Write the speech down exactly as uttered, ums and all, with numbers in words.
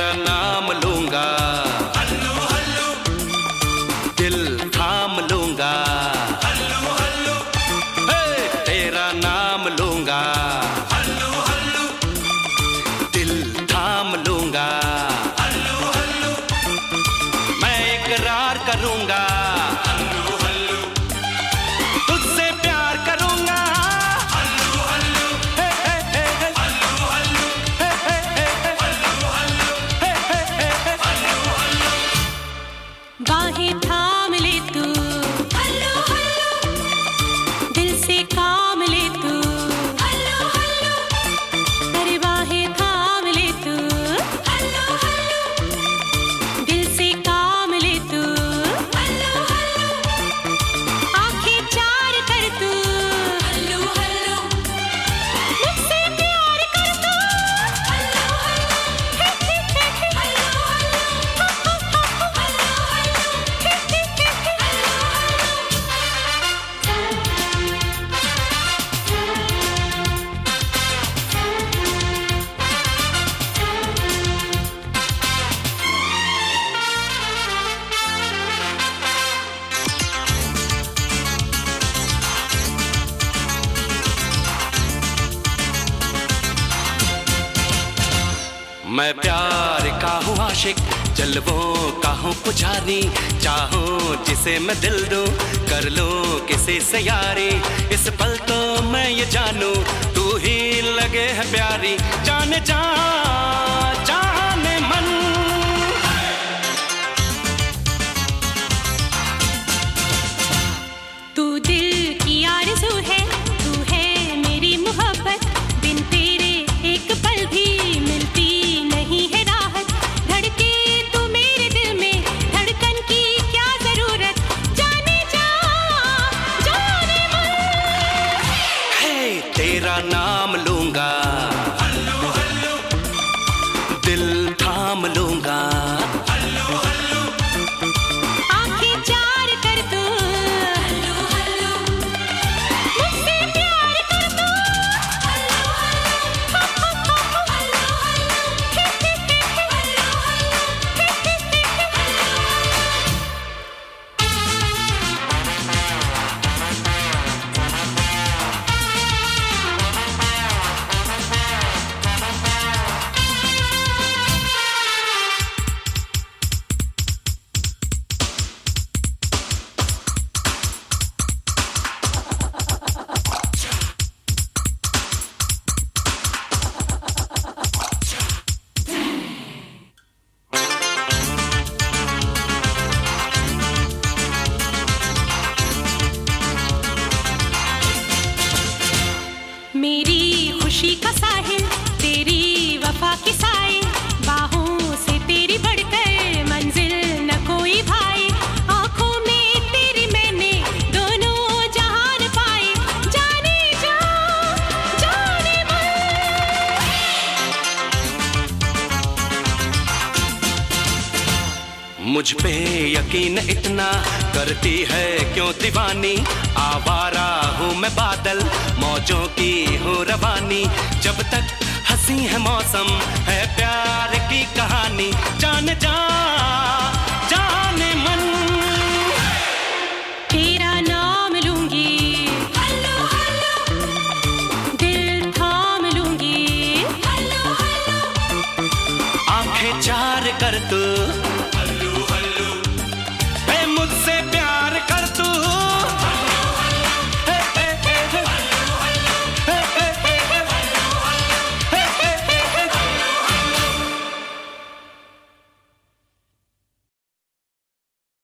तेरा नाम लूंगा, हल्लू हल्लू, दिल थाम लूंगा, हल्लू हल्लू, हे तेरा नाम लूंगा, हल्लू हल्लू, दिल थाम लूंगा, हल्लू हल्लू, मैं इकरार करूंगा, हल्लू हल्लू, तुझसे प्यार करूंगा, हल्लू हल्लू, हे हे हे हे, हल्लू हल्लू, हे हे हे हे, हल्लू हल्लू, हे हे हे हे, हल्लू हल्लू, बाहें थाम ले तू, हल्लू हल्लू, दिल से काम ले तू, हल्लू हल्लू, अरे बाहें थाम ले तू, हल्लू हल्लू, दिल से काम ले तू, हल्लू हल्लू, आंखें चार कर तू, हल्लू हल्लू, मुझसे प्यार कर तू, हल्लू हल्लू, हे हे हे हे, हल्लू हल्लू, हल्लू हल्लू, हे हे हे हे। मैं प्यार का हूँ आशिक, जलवों का हूँ पुजारी, चाहूँ जिसे मैं दिल दूँ, कर लूँ किसी से यारी, इस पल तो मैं ये जानूँ तू ही लगे है प्यारी, जाने जा जाने मन। तू दिल की आरज़ू है, तू है मेरी मोहब्बत, बिन तेरे एक पल भी मिलती नहीं है राहत, धड़के तू मेरे दिल में, धड़कन की क्या जरूरत, जाने जा जाने मन। हे तेरा नाम लूंगा, हल्लू हल्लू, दिल थाम लूंगा, हल्लू हल्लू, आंखें चार कर तू, हल्लू हल्लू, मुझसे प्यार कर तू, हल्लू हल्लू, हल्लू हल्लू, हे हे हे हे, हल्लू हल्लू, हे हे हे हे। मेरी खुशी का साहिल, तेरी वफा की साए, बाहों से तेरी बढ़कर मंजिल न कोई भाई, आंखों में तेरी मैंने दोनों जहान पाए, जाने जा जाने मन। मुझ पे यकीन इतना करती है क्यों दीवानी, आवारा हूँ मैं बादल, मौजों की हूँ रवानी, जब तक हंसी है मौसम है प्यार की कहानी, जान जा